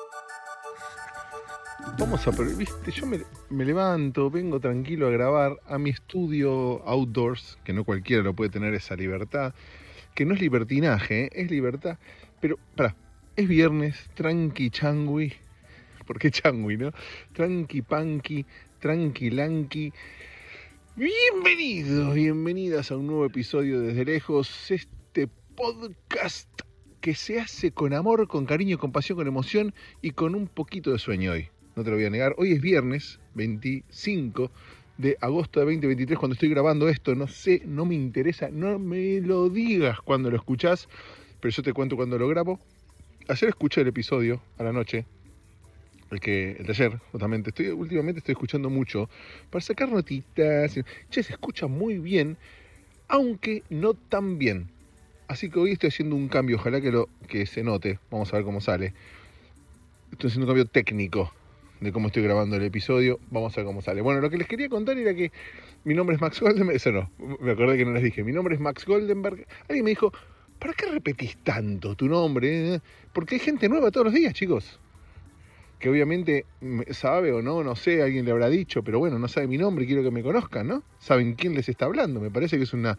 Vamos a, pero viste, yo me levanto, vengo tranquilo a grabar a mi estudio outdoors, que no cualquiera lo puede tener esa libertad, que no es libertinaje, es libertad, pero, es viernes, tranqui changui, ¿por qué changui, no? Tranqui panqui, tranquilanqui. Bienvenidos, bienvenidas a un nuevo episodio Desde Lejos, este podcast que se hace con amor, con cariño, con pasión, con emoción y con un poquito de sueño hoy. No te lo voy a negar. Hoy es viernes 25 de agosto de 2023 cuando estoy grabando esto. No sé, no me interesa, no me lo digas cuando lo escuchás, pero yo te cuento cuando lo grabo. Ayer escuché el episodio a la noche, el de ayer, justamente. Últimamente estoy escuchando mucho para sacar notitas. Che, se escucha muy bien, aunque no tan bien. Así que hoy estoy haciendo un cambio, ojalá que se note. Vamos a ver cómo sale. Estoy haciendo un cambio técnico de cómo estoy grabando el episodio. Vamos a ver cómo sale. Bueno, lo que les quería contar era que mi nombre es Max Goldenberg. Eso no, me acordé que no les dije. Mi nombre es Max Goldenberg. Alguien me dijo, ¿para qué repetís tanto tu nombre? Porque hay gente nueva todos los días, chicos. Que obviamente sabe o no sé, alguien le habrá dicho, pero bueno, no sabe mi nombre, quiero que me conozcan, ¿no? Saben quién les está hablando. Me parece que es una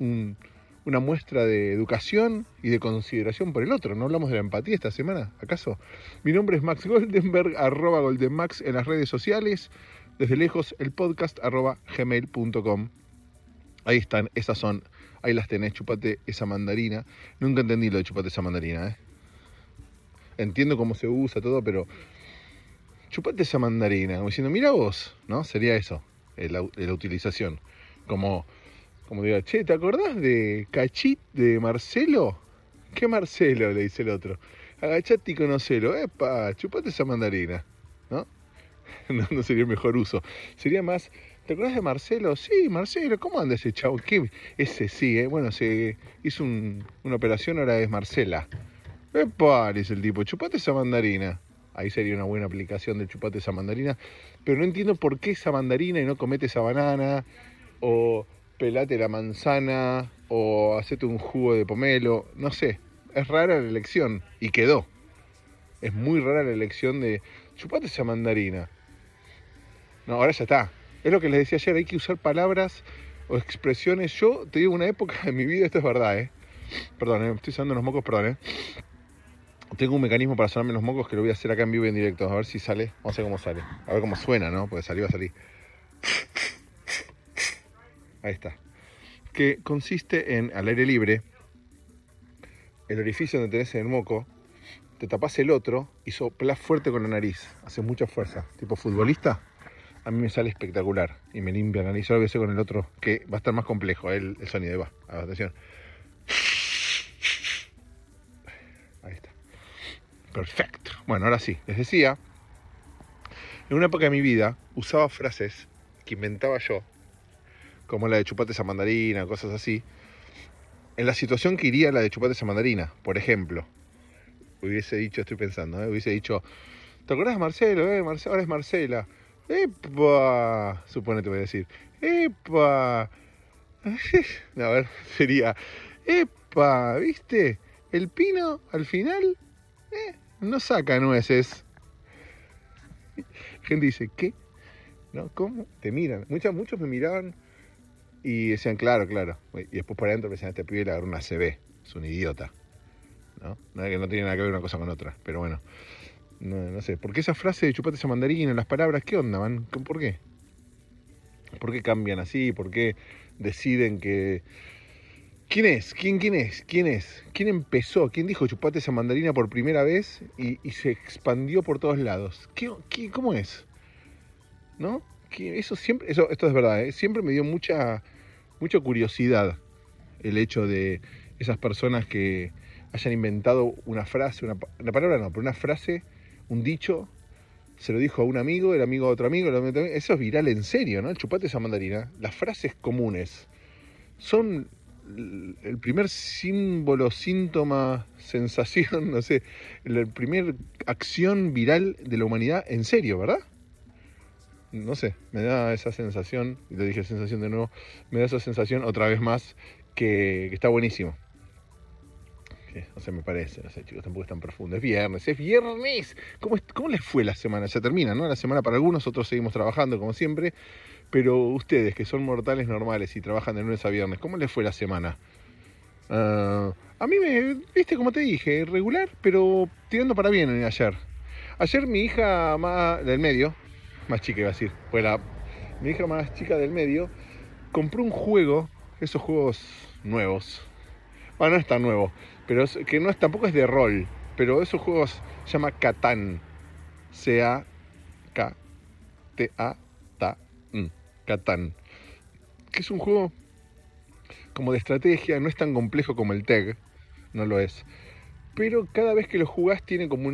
muestra de educación y de consideración por el otro. ¿No hablamos de la empatía esta semana, acaso? Mi nombre es Max Goldenberg, @goldenmax en las redes sociales. Desde lejos, el podcast @gmail.com. Ahí están, esas son, ahí las tenés, chupate esa mandarina. Nunca entendí lo de chupate esa mandarina, Entiendo cómo se usa todo, pero chupate esa mandarina, como diciendo, mira vos, ¿no? Sería eso, la utilización. Como diga, che, ¿te acordás de Cachit, de Marcelo? ¿Qué Marcelo? Le dice el otro. Agachate y conocelo. Epa, chupate esa mandarina, ¿no? No sería el mejor uso. Sería más, ¿te acordás de Marcelo? Sí, Marcelo, ¿cómo anda ese chavo? ¿Qué? Ese sí, Bueno, se hizo una operación, ahora es Marcela. Epa, le dice el tipo, chupate esa mandarina. Ahí sería una buena aplicación del chupate esa mandarina. Pero no entiendo por qué esa mandarina y no comete esa banana. O pelate la manzana. O hacete un jugo de pomelo. No sé. Es rara la elección. Y quedó. Es muy rara la elección de chupate esa mandarina. No, ahora ya está. Es lo que les decía ayer. Hay que usar palabras o expresiones. Yo te digo, una época de mi vida, esto es verdad, Perdón, estoy usando unos mocos, perdón, Tengo un mecanismo para sonarme los mocos que lo voy a hacer acá en vivo y en directo. A ver si sale. Vamos a ver cómo sale. A ver cómo suena, ¿no? Porque va a salir. Ahí está. Que consiste en, al aire libre, el orificio donde tenés el moco, te tapás el otro y soplás fuerte con la nariz. Haces mucha fuerza. Tipo futbolista. A mí me sale espectacular. Y me limpia la nariz. Ahora voy a hacer con el otro, que va a estar más complejo el sonido. Va, atención. Ahí está. Perfecto. Bueno, ahora sí. Les decía, en una época de mi vida usaba frases que inventaba yo, como la de chupate esa mandarina, cosas así, en la situación que iría la de chupate esa mandarina. Por ejemplo, hubiese dicho, estoy pensando, hubiese dicho, ¿te acordás de Marcelo? Ahora es Marcela. ¡Epa! Suponete voy a decir. ¡Epa! No, a ver, sería, ¡epa! ¿Viste? El pino, al final, no saca nueces. Gente dice, ¿qué? ¿No? ¿Cómo? Te miran. Muchos me miraban y decían, claro. Y después por adentro me decían, este pibe le agarró una CB. Es un idiota. ¿No? No tiene nada que ver una cosa con otra. Pero bueno, no sé. ¿Por qué esa frase de chupate esa mandarina, las palabras, qué onda, man? ¿Por qué? ¿Por qué cambian así? ¿Por qué deciden que... ¿Quién es? ¿Quién es? ¿Quién empezó? ¿Quién dijo chupate esa mandarina por primera vez y se expandió por todos lados? ¿Cómo es? ¿No? Esto es verdad, siempre me dio mucha curiosidad el hecho de esas personas que hayan inventado una frase, una palabra no, pero una frase, un dicho, se lo dijo a un amigo, el amigo a otro amigo, eso es viral en serio, ¿no? El chupate esa mandarina. Las frases comunes son el primer símbolo, síntoma, sensación, no sé, la primer acción viral de la humanidad en serio, ¿verdad? No sé, me da esa sensación, y te dije sensación de nuevo, me da esa sensación otra vez más que está buenísimo. No sé, me parece, no sé, chicos, tampoco es tan profundo. Es viernes, es viernes. ¿Cómo les fue la semana? Ya termina, ¿no? La semana para algunos, otros seguimos trabajando como siempre. Pero ustedes, que son mortales normales y trabajan de lunes a viernes, ¿cómo les fue la semana? A mí viste, como te dije, regular, pero tirando para bien ayer. Ayer mi hija más del medio, más chica iba a decir, mi hija más chica del medio, compró un juego, esos juegos nuevos. Bueno, no es tan nuevo, pero que no es, tampoco es de rol, pero esos juegos se llama Catán. C-A-K-T-A-T-A-N. Catán. Que es un juego como de estrategia, no es tan complejo como el TEG, no lo es. Pero cada vez que lo jugás tiene como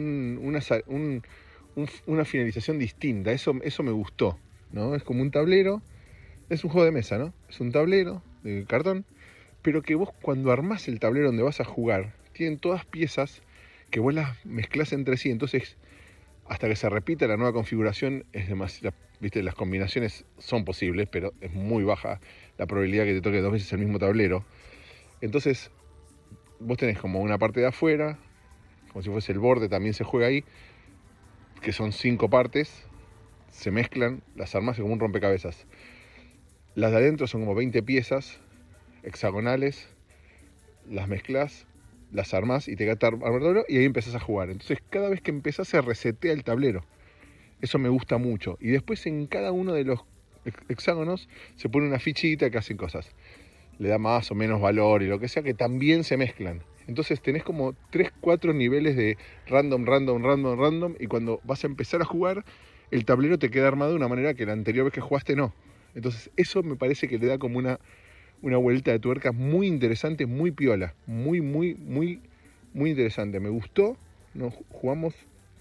una finalización distinta, eso me gustó, ¿no? Es como un tablero, es un juego de mesa, ¿no? Es un tablero de cartón, pero que vos cuando armás el tablero donde vas a jugar, tienen todas piezas que vos las mezclás entre sí, entonces hasta que se repita la nueva configuración es demasiado, viste, las combinaciones son posibles, pero es muy baja la probabilidad que te toque 2 veces el mismo tablero. Entonces vos tenés como una parte de afuera, como si fuese el borde, también se juega ahí, que son 5 partes, se mezclan, las armas como un rompecabezas. Las de adentro son como 20 piezas hexagonales, las mezclas, las armas y te queda armadura y ahí empezás a jugar. Entonces cada vez que empezás se resetea el tablero. Eso me gusta mucho. Y después en cada uno de los hexágonos se pone una fichita que hacen cosas. Le da más o menos valor y lo que sea, que también se mezclan. Entonces tenés como 3, 4 niveles de random, y cuando vas a empezar a jugar, el tablero te queda armado de una manera que la anterior vez que jugaste no. Entonces eso me parece que le da como una vuelta de tuerca muy interesante, muy piola, muy interesante. Me gustó, nos jugamos,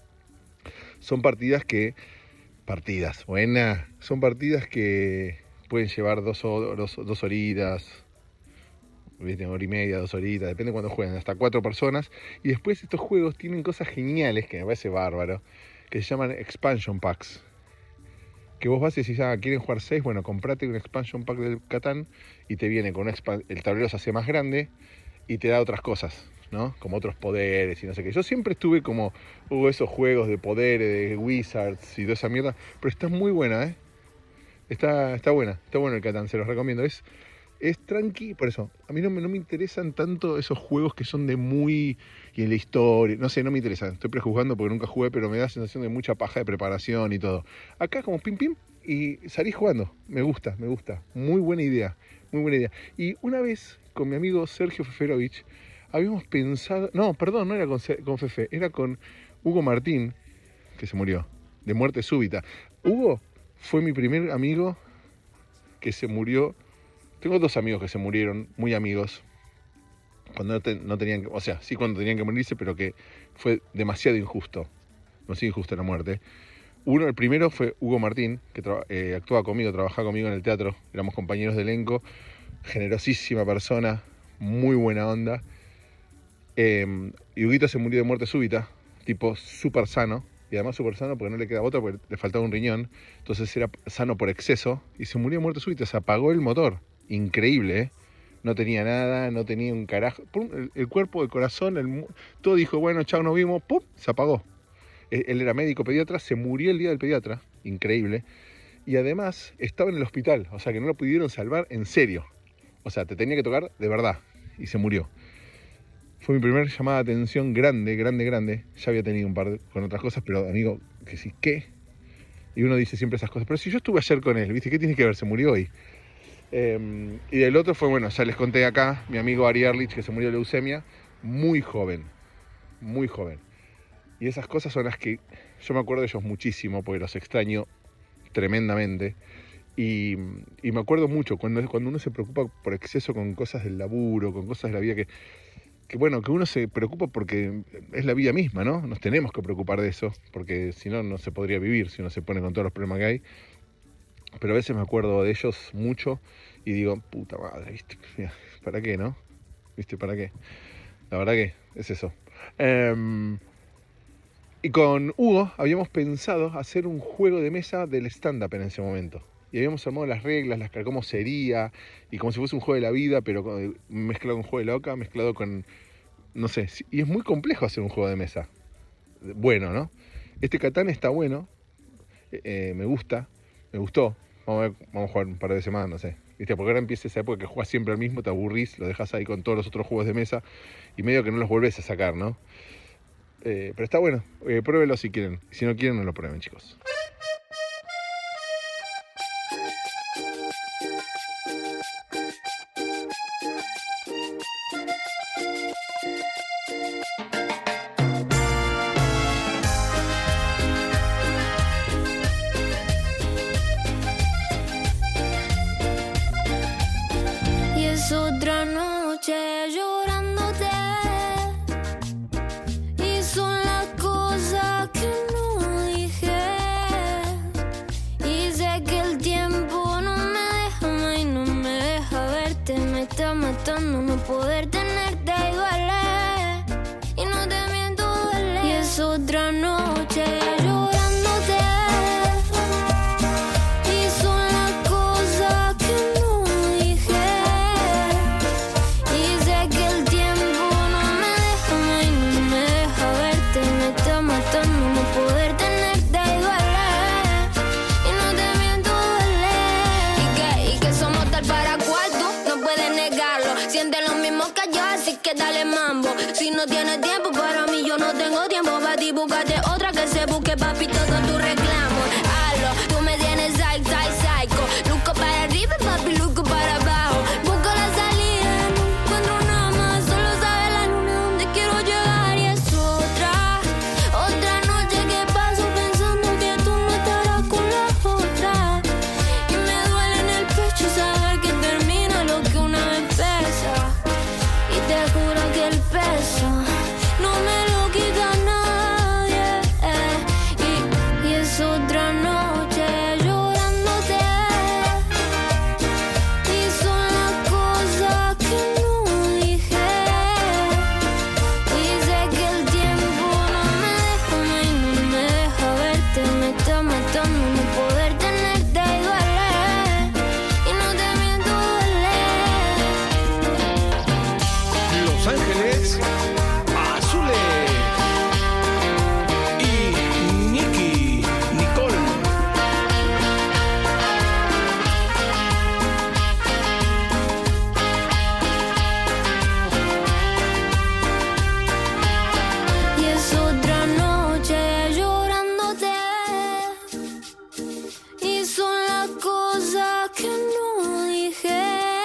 son partidas buenas, son partidas que pueden llevar 2 horitas, una hora y media, 2 horitas, depende de cuando jueguen, hasta 4 personas. Y después estos juegos tienen cosas geniales que me parece bárbaro, que se llaman expansion packs. Que vos vas y decís, ¿quieren jugar 6? Bueno, comprate un expansion pack del Catán y te viene con el tablero se hace más grande y te da otras cosas, ¿no? Como otros poderes y no sé qué. Yo siempre estuve como, esos juegos de poderes, de Wizards y toda esa mierda, pero está muy buena, ¿eh? Está bueno el Catán, se los recomiendo. Es tranqui, por eso, a mí no me interesan tanto esos juegos que son de muy... y en la historia, no sé, no me interesan. Estoy prejuzgando porque nunca jugué, pero me da sensación de mucha paja de preparación y todo. Acá como pim pim y salís jugando. Me gusta. Muy buena idea. Y una vez con mi amigo Sergio Feferovich habíamos pensado... No, perdón, no era con Fefe, era con Hugo Martín, que se murió, de muerte súbita. Hugo fue mi primer amigo que se murió. Tengo 2 amigos que se murieron, muy amigos, cuando no tenían, o sea, sí cuando tenían que morirse, pero que fue demasiado injusto la muerte. El primero fue Hugo Martín, que actúa conmigo, trabajaba conmigo en el teatro, éramos compañeros de elenco, generosísima persona, muy buena onda. Y Huguito se murió de muerte súbita, tipo súper sano, y además súper sano porque no le queda otra, porque le faltaba un riñón, entonces era sano por exceso, y se murió de muerte súbita, se apagó el motor. Increíble, ¿eh? No tenía nada, no tenía un carajo. El cuerpo, el corazón, todo dijo, bueno, chao, nos vimos, ¡pum! Se apagó. Él era médico pediatra, se murió el día del pediatra, increíble. Y además estaba en el hospital, o sea que no lo pudieron salvar en serio. O sea, te tenía que tocar de verdad. Y se murió. Fue mi primera llamada de atención grande. Ya había tenido un par con otras cosas, pero amigo, que sí, ¿qué? Y uno dice siempre esas cosas. Pero si yo estuve ayer con él, ¿viste? ¿Qué tiene que ver? Se murió hoy. Y del otro fue, bueno, ya les conté acá, mi amigo Ari Erlich, que se murió de leucemia, muy joven. Y esas cosas son las que yo me acuerdo de ellos muchísimo, porque los extraño tremendamente. Y me acuerdo mucho cuando uno se preocupa por exceso con cosas del laburo, con cosas de la vida que uno se preocupa porque es la vida misma, ¿no? Nos tenemos que preocupar de eso, porque si no, no se podría vivir si uno se pone con todos los problemas que hay. Pero a veces me acuerdo de ellos mucho y digo, puta madre, ¿viste? ¿Para qué, no? ¿Viste? ¿Para qué? La verdad que es eso. Y con Hugo habíamos pensado hacer un juego de mesa del stand-up en ese momento. Y habíamos armado las reglas, cómo sería, y como si fuese un juego de la vida, pero mezclado con un juego de la oca, mezclado con no sé, y es muy complejo hacer un juego de mesa. Bueno, ¿no? Este Catán está bueno, me gustó. Vamos a jugar un par de veces más, no sé. ¿Viste? Porque ahora empieza esa época que jugás siempre al mismo, te aburrís, lo dejas ahí con todos los otros juegos de mesa y medio que no los volvés a sacar, ¿no? Pero está bueno, pruébelo si quieren. Si no quieren, no lo prueben, chicos. Otra noche llorándote y son las cosas que no dije y sé que el tiempo no me deja más y no me deja verte, me está matando no poder tenerte y duele y no te miento duele y es otra noche llorándote y son las cosas que no dije. No poder tenerte y duele y no te miento duele y que somos tal para cual tú no puedes negarlo, siente lo mismo que yo así que dale mambo, si no tienes tiempo para mí yo no tengo tiempo para ti, búscate otra que se busque papito con tu reclamo, hazlo, tú me tienes psycho, luco para arriba papi, luco para abajo, busco la salida, no encuentro nada más, solo sabe la luna donde quiero llegar y es otra noche que paso pensando que tú no estarás con la otra y me duele en el pecho saber que termina lo que una vez pesa y te juro que el peso no me lo quita nadie y es otra noche llorándote y son las cosas que no dije y sé que el tiempo no me deja más y no me deja verte, me está matando no poder tenerte y duele y no te miento duele. Los Ángeles Azules y Nicole. Y es otra noche llorándote y son las cosas que no dije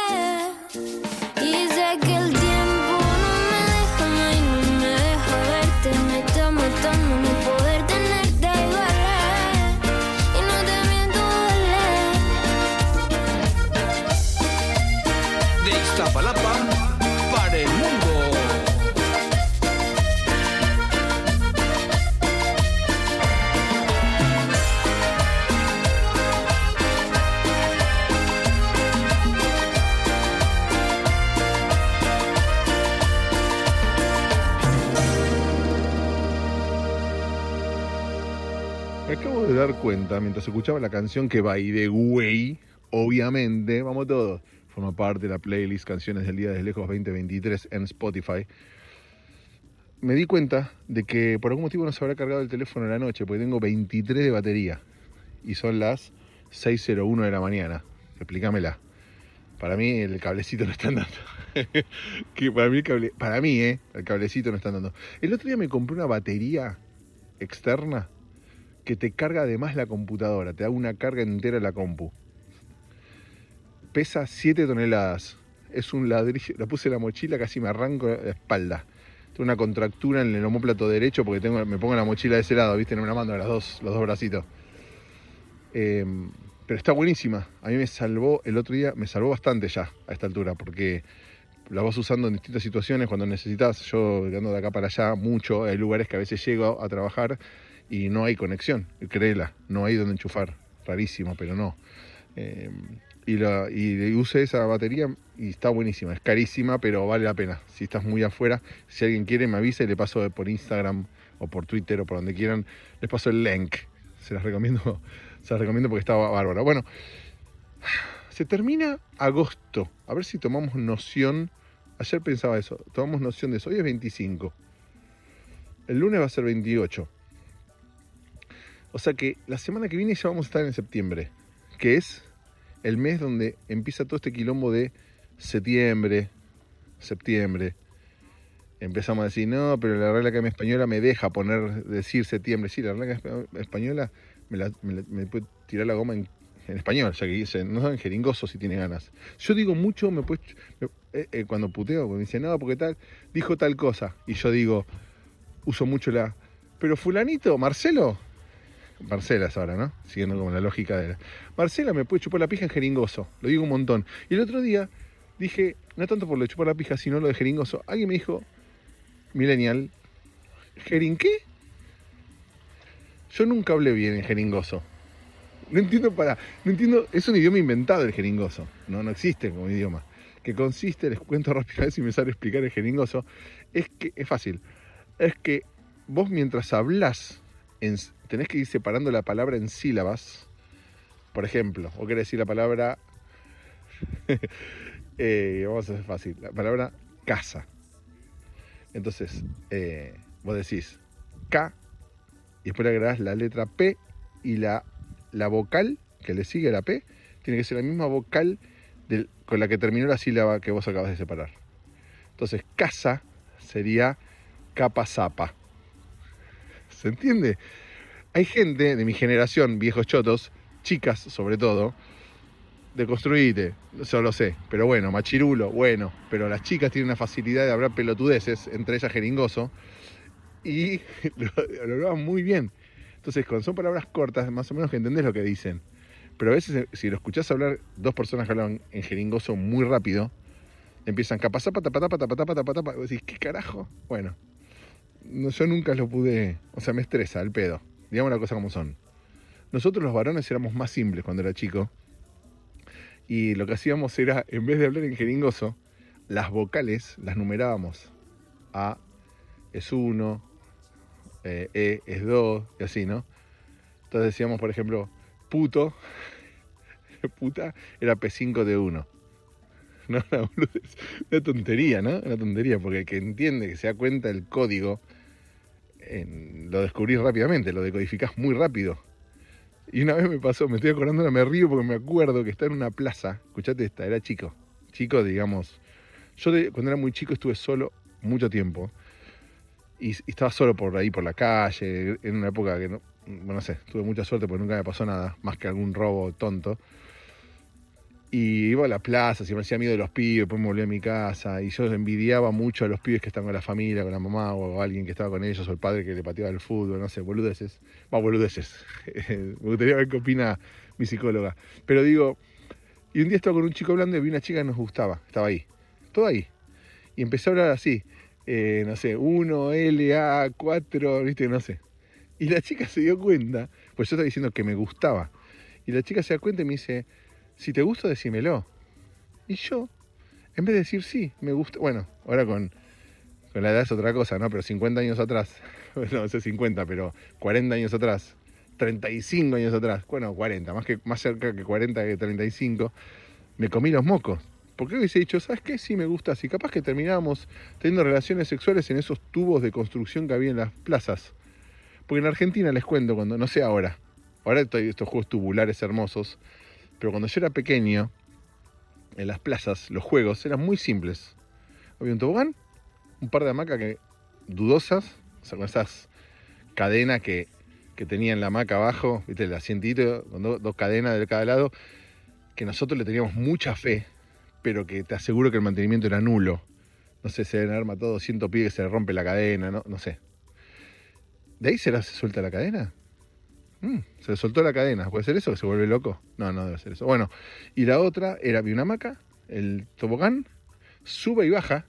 y sé que el tiempo no me deja más y no me deja verte, me está matando no poder tenerte y duele y no te miento duele. De Iztapalapa para el mundo. Me acabo de dar cuenta mientras escuchaba la canción que by the way, obviamente, vamos todos, forma parte de la playlist Canciones del Día de Lejos 2023 en Spotify. Me di cuenta de que por algún motivo no se habrá cargado el teléfono en la noche, porque tengo 23 de batería y son las 6:01 de la mañana. Explícamela. Para mí el cablecito no está andando. Que para mí, el cablecito no está andando. El otro día me compré una batería externa que te carga además la computadora, te da una carga entera la compu. Pesa 7 toneladas. Es un ladrillo, la puse en la mochila, casi me arranco la espalda. Tengo una contractura en el omóplato derecho porque me pongo la mochila de ese lado, ¿viste? No me la mando los dos bracitos. Pero está buenísima. A mí me salvó el otro día, me salvó bastante ya a esta altura, porque la vas usando en distintas situaciones cuando necesitas. Yo ando de acá para allá mucho, hay lugares que a veces llego a trabajar y no hay conexión, créela, no hay donde enchufar, rarísimo, pero no. Y usé esa batería y está buenísima, es carísima, pero vale la pena. Si estás muy afuera, si alguien quiere me avisa y le paso por Instagram o por Twitter o por donde quieran, les paso el link. Se las recomiendo porque está bárbara. Bueno, se termina agosto, a ver si tomamos noción Ayer pensaba eso, tomamos noción de eso. Hoy es 25. El lunes va a ser 28. O sea que la semana que viene ya vamos a estar en septiembre, que es el mes donde empieza todo este quilombo de septiembre. Empezamos a decir, no, pero la Real Academia Española me deja decir septiembre. Sí, la Real Academia Española me puede tirar la goma en español, ya que dice, no saben jeringoso si tiene ganas. Yo digo mucho, cuando puteo, cuando me dicen, no, porque dijo tal cosa. Y yo digo, uso mucho pero fulanito, Marcela es ahora, ¿no? Siguiendo como la lógica de Marcela me puede chupar la pija en jeringoso. Lo digo un montón. Y el otro día dije, no tanto por lo de chupar la pija, sino lo de jeringoso. Alguien me dijo, millennial, ¿jerin qué? Yo nunca hablé bien en jeringoso. No entiendo, es un idioma inventado el jeringoso. No existe como idioma. Que consiste, les cuento rápido a ver si me sale explicar el jeringoso. Es fácil. Es que vos mientras hablás, tenés que ir separando la palabra en sílabas. Por ejemplo, vos querés decir la palabra... vamos a hacer fácil. La palabra casa. Entonces, vos decís K y después le agregás la letra P y la vocal que le sigue a la P tiene que ser la misma vocal con la que terminó la sílaba que vos acabas de separar. Entonces, casa sería capa-zapa. ¿Se entiende? Hay gente de mi generación, viejos chotos, chicas sobre todo, de construirte, eso lo sé, pero bueno, machirulo, bueno, pero las chicas tienen una facilidad de hablar pelotudeces, entre ellas jeringoso, y lo hablaban muy bien. Entonces, cuando son palabras cortas, más o menos que entendés lo que dicen. Pero a veces, si lo escuchás hablar, dos personas que hablan en jeringoso muy rápido, empiezan capazapa, tapatapa, tapatapa, tapatapa, y vos decís, ¿qué carajo? Bueno, yo nunca lo pude, o sea, me estresa el pedo. Digamos las cosas como son. Nosotros los varones éramos más simples cuando era chico. Y lo que hacíamos era, en vez de hablar en jeringoso, las vocales las numerábamos. A es 1, E es 2, y así, ¿no? Entonces decíamos, por ejemplo, puto, puta, era P5 de 1. No, una tontería, ¿no? Una tontería, porque el que entiende, que se da cuenta del código, lo descubrís rápidamente, lo decodificás muy rápido. Y una vez me pasó, me estoy acordando, ahora me río porque me acuerdo que estaba en una plaza, escuchate esta, era chico, digamos, yo cuando era muy chico estuve solo mucho tiempo, y estaba solo por ahí, por la calle, en una época que no sé, tuve mucha suerte porque nunca me pasó nada, más que algún robo tonto, y iba a la plaza, si me hacía amigo de los pibes, después me volví a mi casa, y yo envidiaba mucho a los pibes que estaban con la familia, con la mamá, o alguien que estaba con ellos, o el padre que le pateaba el fútbol, no sé, boludeces. Me gustaría ver qué opina mi psicóloga. Pero digo, y un día estaba con un chico hablando y vi una chica que nos gustaba, estaba ahí, todo ahí. Y empezó a hablar así, no sé, 1, L, A, 4, viste, no sé. Y la chica se dio cuenta, pues yo estaba diciendo que me gustaba, y la chica se da cuenta y me dice, si te gusta, decímelo. Y yo, en vez de decir sí, me gusta, bueno, ahora con la edad es otra cosa, ¿no? Pero 50 años atrás, no sé 50, pero 40 años atrás, 35 años atrás, bueno, 40, más cerca que 40 que 35, me comí los mocos. Porque hubiese dicho, ¿sabes qué? Sí me gusta así. Capaz que terminábamos teniendo relaciones sexuales en esos tubos de construcción que había en las plazas. Porque en Argentina, les cuento, cuando, no sé ahora hay estos juegos tubulares hermosos, pero cuando yo era pequeño, en las plazas, los juegos eran muy simples. Había un tobogán, un par de hamacas dudosas, o sea, con esas cadenas que tenían la hamaca abajo, ¿viste? El asientito, con dos cadenas de cada lado, que nosotros le teníamos mucha fe, pero que te aseguro que el mantenimiento era nulo. No sé, se deben haber matado 200 pibes que se le rompe la cadena, no sé. ¿De ahí se suelta la cadena? Se le soltó la cadena. ¿Puede ser eso? ¿Que se vuelve loco? No debe ser eso. Bueno, y la otra era, vi una hamaca, el tobogán, sube y baja.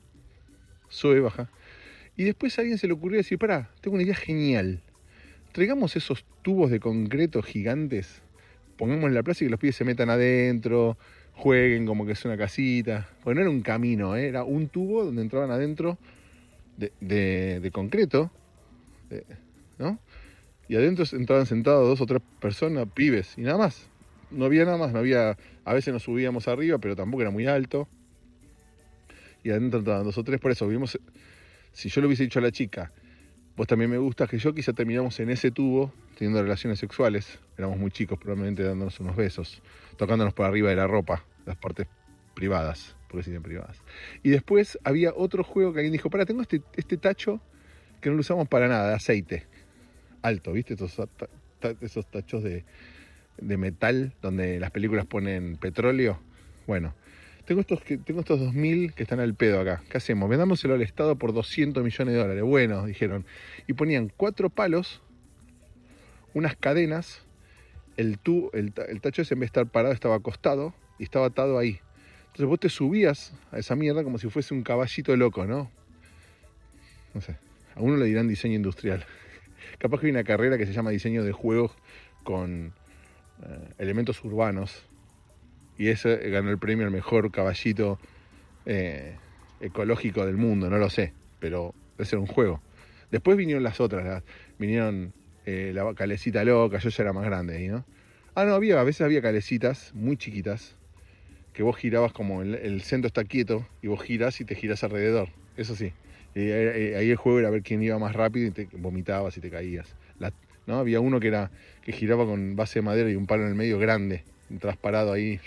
Y después a alguien se le ocurrió decir, pará, tengo una idea genial. Traigamos esos tubos de concreto gigantes, pongamos en la plaza y que los pibes se metan adentro, jueguen como que es una casita. Porque no era un camino, era un tubo donde entraban adentro de concreto, ¿no? Y adentro entraban sentados 2 o 3 personas, pibes, y nada más. No había nada más, a veces nos subíamos arriba, pero tampoco era muy alto. y adentro estaban 2 o 3, por eso vimos, si yo le hubiese dicho a la chica, vos también me gustas que yo, quizá terminamos en ese tubo, teniendo relaciones sexuales, éramos muy chicos, probablemente dándonos unos besos, tocándonos por arriba de la ropa, las partes privadas, porque se dicen privadas. Y después había otro juego que alguien dijo, tengo este tacho que no lo usamos para nada, de aceite, alto, ¿viste? Esos tachos de metal donde las películas ponen petróleo. Bueno, tengo estos 2.000 que están al pedo acá. ¿Qué hacemos? Vendámoselo al Estado por $200 millones. Bueno, dijeron. Y ponían 4 palos, unas cadenas, el tacho ese en vez de estar parado estaba acostado y estaba atado ahí. Entonces vos te subías a esa mierda como si fuese un caballito loco, ¿no? No sé, a uno le dirán diseño industrial. Capaz que hay una carrera que se llama diseño de juegos con elementos urbanos. Y ese ganó el premio al mejor caballito ecológico del mundo, no lo sé, pero debe ser un juego. Después vinieron las otras, vinieron la calecita loca, yo ya era más grande ahí, ¿no? A veces había calecitas muy chiquitas, que vos girabas como el centro está quieto, y vos girás y te girás alrededor, eso sí. Ahí el juego era ver quién iba más rápido y te vomitabas y te caías. ¿No? Había uno que giraba con base de madera y un palo en el medio grande, parado ahí.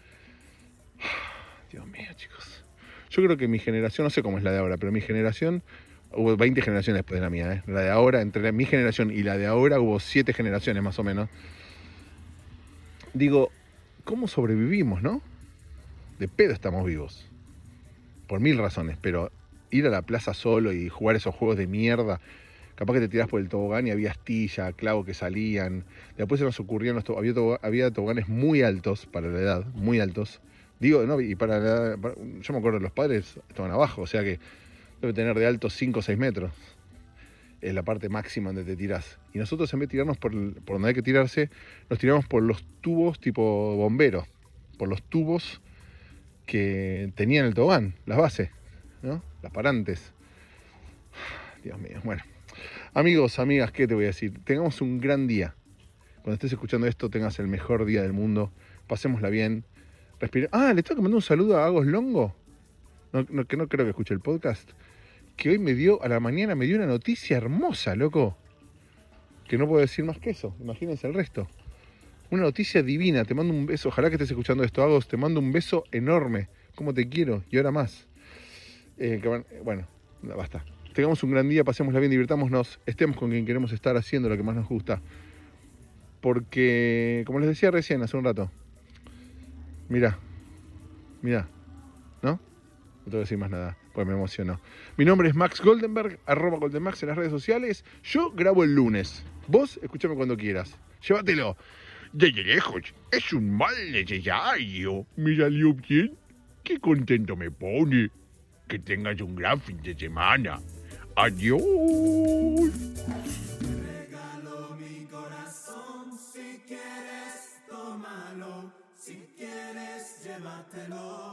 Dios mío, chicos. Yo creo que mi generación, no sé cómo es la de ahora, pero mi generación, hubo 20 generaciones después de la mía, ¿eh? La de ahora, entre mi generación y la de ahora, hubo 7 generaciones más o menos. Digo, ¿cómo sobrevivimos, no? De pedo estamos vivos. Por 1000 razones, pero ir a la plaza solo y jugar esos juegos de mierda, capaz que te tirás por el tobogán y había astilla, clavo que salían. Después se nos ocurrieron, había toboganes muy altos para la edad, muy altos. Digo, no, y para la edad, yo me acuerdo, los padres estaban abajo, o sea que debe tener de alto 5 o 6 metros. Es la parte máxima donde te tirás. Y nosotros, en vez de tirarnos por donde hay que tirarse, nos tiramos por los tubos tipo bombero, por los tubos que tenían el tobogán, las bases, ¿no? Las parantes. Dios mío, bueno. Amigos, amigas, ¿qué te voy a decir? Tengamos un gran día. Cuando estés escuchando esto, tengas el mejor día del mundo. Pasémosla bien. Respira. Le tengo que mandar un saludo a Agos Longo. Que no creo que escuche el podcast. Que hoy a la mañana me dio una noticia hermosa, loco. Que no puedo decir más que eso. Imagínense el resto. Una noticia divina. Te mando un beso. Ojalá que estés escuchando esto, Agos. Te mando un beso enorme. Cómo te quiero. Y ahora más. Bueno, basta. Tengamos un gran día, pasémosla bien, divirtámonos, estemos con quien queremos estar haciendo lo que más nos gusta. Porque, como les decía recién, hace un rato, mirá, ¿no? No te voy a decir más nada, pues me emocionó. Mi nombre es Max Goldenberg, @GoldenMax en las redes sociales. Yo grabo el lunes. Vos, escúchame cuando quieras. Llévatelo. Desde lejos, es un mal necesario. Me salió bien. Qué contento me pone. Que tengas un gran fin de semana. Adiós. Regalo mi corazón, si quieres tómalo, si quieres llévatelo.